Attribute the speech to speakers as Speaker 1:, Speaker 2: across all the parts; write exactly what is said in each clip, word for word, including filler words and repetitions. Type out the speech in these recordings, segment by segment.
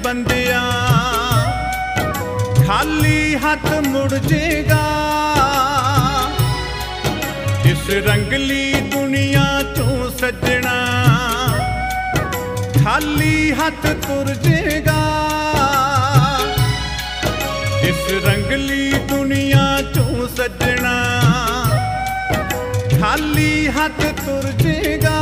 Speaker 1: बंदिया खाली हाथ मुड़ जेगा। इस रंगली दुनिया चों सजना खाली हाथ तुर जेगा। इस रंगली दुनिया चों सजना खाली हाथ तुर जेगा।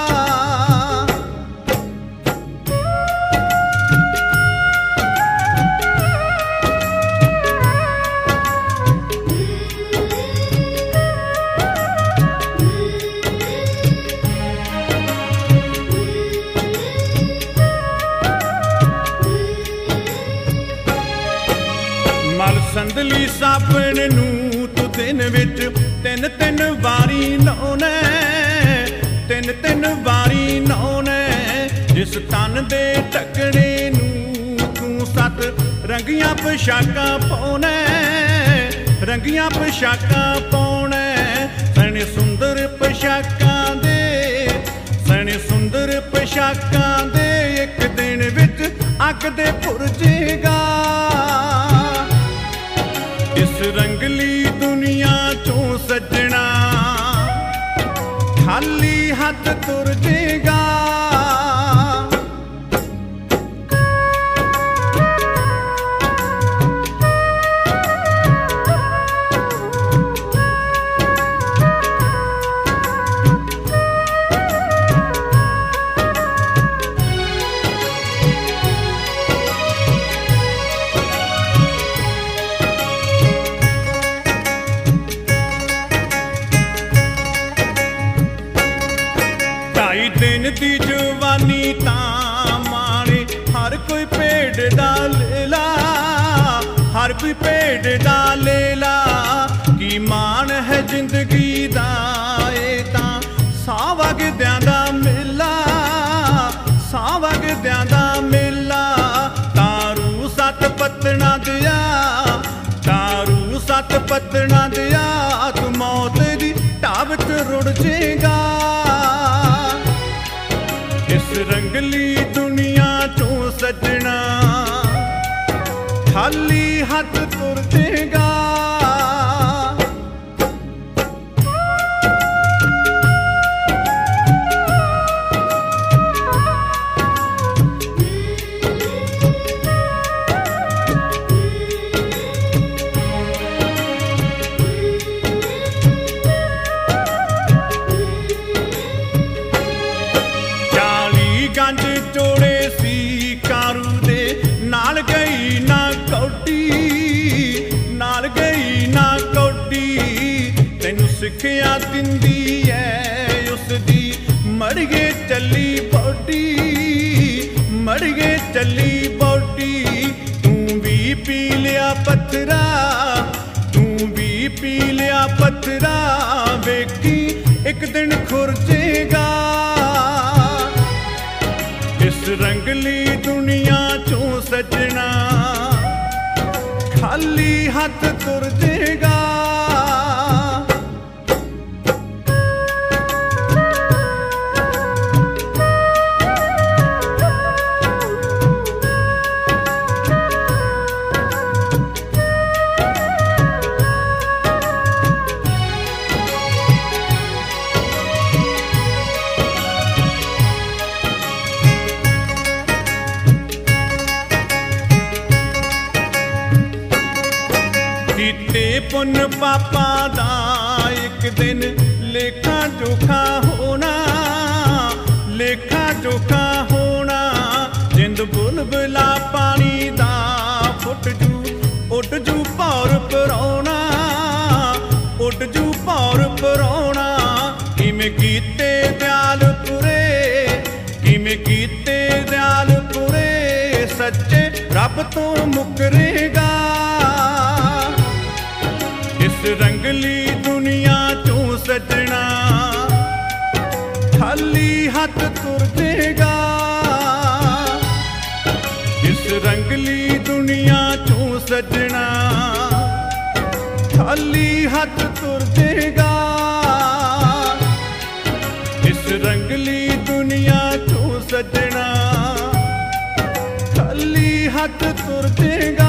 Speaker 1: मल संदली साबण नूं तू दिन विच तिन तिन वारी नौने, तिन तिन वारी नौने। जिस तन दे टकरे नूं तू सत रंगियां पोशाकां पाउणे, रंगियां पोशाकां पाउणे। सने सुंदर पोशाकां दे, सने सुंदर पोशाकां दे एक दिन विच अग दे भुर जेगा। इस रंगली दुनिया चों सजना खाली हाथ तुर जेगा। ढाई दिन दी जवानी तां माणे हर कोई भेड़ दा लेला, हर कोई भेड़ दा लेला। की मान है जिंदगी दा ए तां साह वगदियां दा मेला, साह वगदियां दा मेला। तारू सत पत्तना दिया, तारू सत पत्तना दिया। तू मौत दी ढाब च रुड़ जेगा। इस रंगली दुनिया चों सजना खाली हाथ तुर जेगा। गंज जोड़े सी कारू दे नाल गई ना कौडी, नाल गई ना कौडी। तैनू सिक्ख्या दिंदी है उसदी मड़िए चली बौडी, मड़िए चली बौडी। तू भी पी लिया पत्थरा, तू भी पी लिया पत्थरा। वेखी एक दिन खुर जेगा। इस रंगली दुनिया चों सजना खाली हाथ तुर जेगा। कीते पुन पापा दा एक दिन लेखा जोखा होना, लेखा जोखा होना। जिंद बुलबुला पानी दा फुट जू उड जू भौर पराउणा, उड जू भौर पराउणा। किवें कीते दयालपुरे, किवें कीते दयालपुरे। सच्चे रब तो मुकरेगा। इस रंगली दुनिया चों सजना खाली हाथ तुर जेगा। इस रंगली दुनिया चों सजना खाली हाथ तुर जेगा। इस रंगली दुनिया चों सजना खाली हथ तुर जाएगा